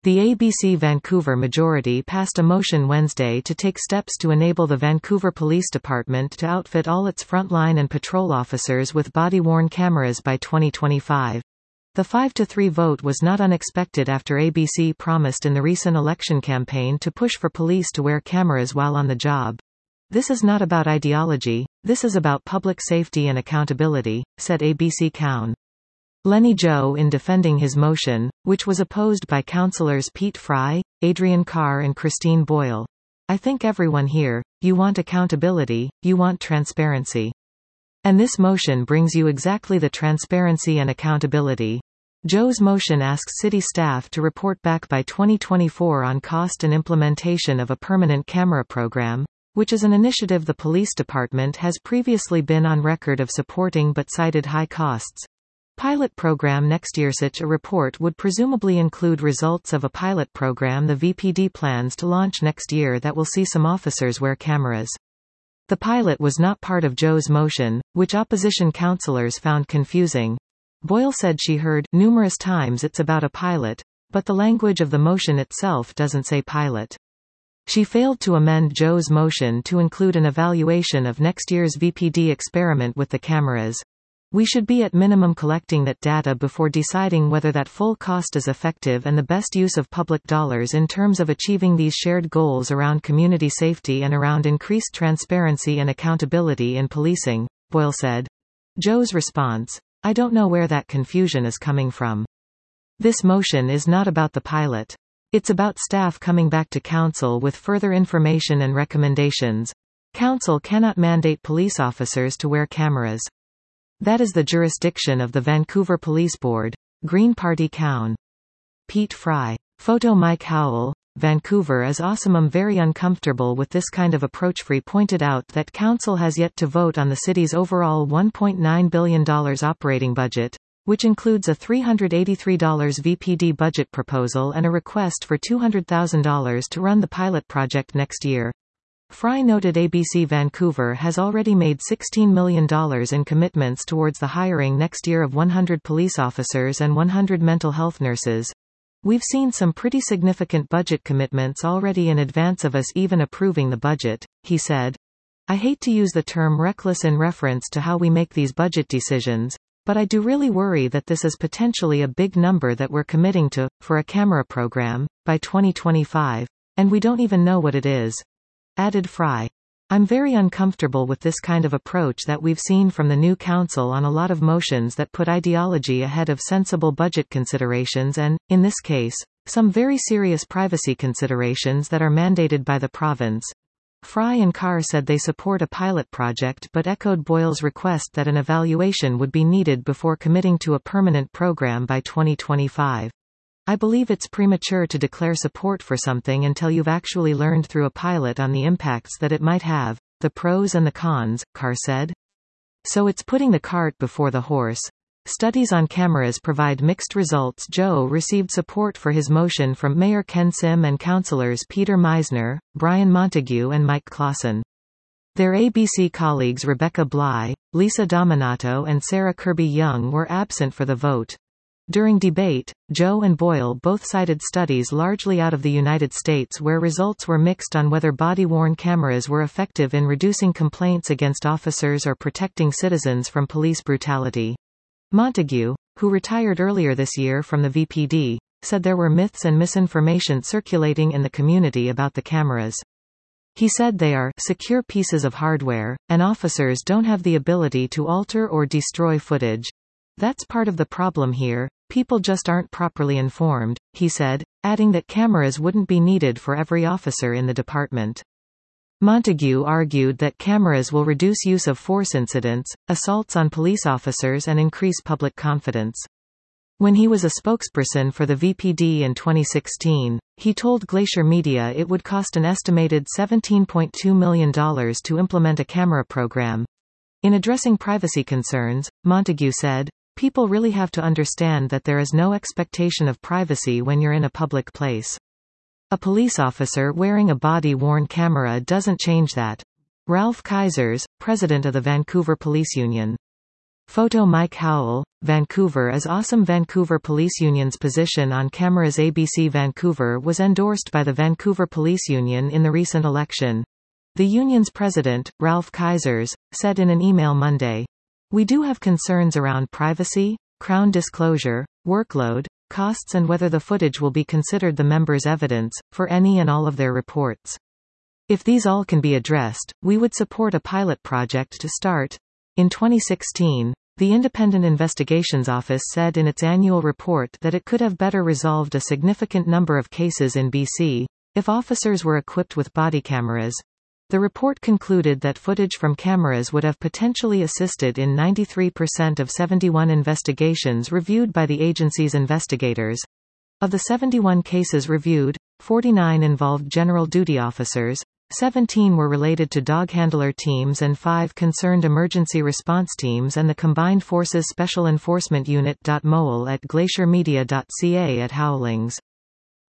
The ABC Vancouver majority passed a motion Wednesday to take steps to enable the Vancouver Police Department to outfit all its frontline and patrol officers with body-worn cameras by 2025. The 5-3 vote was not unexpected after ABC promised in the recent election campaign to push for police to wear cameras while on the job. "This is not about ideology, this is about public safety and accountability," said ABC Cowan. Lenny Joe in defending his motion, which was opposed by councillors Pete Fry, Adrian Carr and Christine Boyle. "I think everyone here, you want accountability, you want transparency. And this motion brings you exactly the transparency and accountability." Joe's motion asks city staff to report back by 2024 on cost and implementation of a permanent camera program, which is an initiative the police department has previously been on record of supporting but cited high costs. Pilot program next year. Such a report would presumably include results of a pilot program the VPD plans to launch next year that will see some officers wear cameras. The pilot was not part of Joe's motion, which opposition councillors found confusing. Boyle said she heard numerous times it's about a pilot, but the language of the motion itself doesn't say pilot. She failed to amend Joe's motion to include an evaluation of next year's VPD experiment with the cameras. "We should be at minimum collecting that data before deciding whether that full cost is effective and the best use of public dollars in terms of achieving these shared goals around community safety and around increased transparency and accountability in policing," Boyle said. Joe's response: "I don't know where that confusion is coming from. This motion is not about the pilot. It's about staff coming back to council with further information and recommendations. Council cannot mandate police officers to wear cameras. That is the jurisdiction of the Vancouver Police Board." Green Party Cowan. Pete Fry. Photo Mike Howell, Vancouver is awesome. I'm very uncomfortable with this kind of approach. Free pointed out that council has yet to vote on the city's overall $1.9 billion operating budget, which includes a $383 VPD budget proposal and a request for $200,000 to run the pilot project next year. Fry noted ABC Vancouver has already made $16 million in commitments towards the hiring next year of 100 police officers and 100 mental health nurses. "We've seen some pretty significant budget commitments already in advance of us even approving the budget," he said. "I hate to use the term reckless in reference to how we make these budget decisions, but I do really worry that this is potentially a big number that we're committing to, for a camera program, by 2025, and we don't even know what it is," added Fry. "I'm very uncomfortable with this kind of approach that we've seen from the new council on a lot of motions that put ideology ahead of sensible budget considerations and, in this case, some very serious privacy considerations that are mandated by the province." Fry and Carr said they support a pilot project but echoed Boyle's request that an evaluation would be needed before committing to a permanent program by 2025. "I believe it's premature to declare support for something until you've actually learned through a pilot on the impacts that it might have, the pros and the cons," Carr said. "So it's putting the cart before the horse. Studies on cameras provide mixed results." Joe received support for his motion from Mayor Ken Sim and councillors Peter Meisner, Brian Montague and Mike Clausen. Their ABC colleagues Rebecca Bly, Lisa Dominato and Sarah Kirby-Young were absent for the vote. During debate, Joe and Boyle both cited studies largely out of the United States where results were mixed on whether body-worn cameras were effective in reducing complaints against officers or protecting citizens from police brutality. Montague, who retired earlier this year from the VPD, said there were myths and misinformation circulating in the community about the cameras. He said they are secure pieces of hardware, and officers don't have the ability to alter or destroy footage. "That's part of the problem here. People just aren't properly informed," he said, adding that cameras wouldn't be needed for every officer in the department. Montague argued that cameras will reduce use of force incidents, assaults on police officers and increase public confidence. When he was a spokesperson for the VPD in 2016, he told Glacier Media it would cost an estimated $17.2 million to implement a camera program. In addressing privacy concerns, Montague said, "People really have to understand that there is no expectation of privacy when you're in a public place. A police officer wearing a body-worn camera doesn't change that." Ralph Kaisers, president of the Vancouver Police Union. Photo Mike Howell, Vancouver is awesome. Vancouver Police Union's position on cameras. ABC Vancouver was endorsed by the Vancouver Police Union in the recent election. The union's president, Ralph Kaisers, said in an email Monday, "We do have concerns around privacy, Crown disclosure, workload, costs and whether the footage will be considered the members' evidence, for any and all of their reports. If these all can be addressed, we would support a pilot project to start." In 2016, the Independent Investigations Office said in its annual report that it could have better resolved a significant number of cases in BC, if officers were equipped with body cameras. The report concluded that footage from cameras would have potentially assisted in 93% of 71 investigations reviewed by the agency's investigators. Of the 71 cases reviewed, 49 involved general duty officers, 17 were related to dog handler teams and 5 concerned emergency response teams and the Combined Forces Special Enforcement Unit. Moel at glaciermedia.ca at Howlings.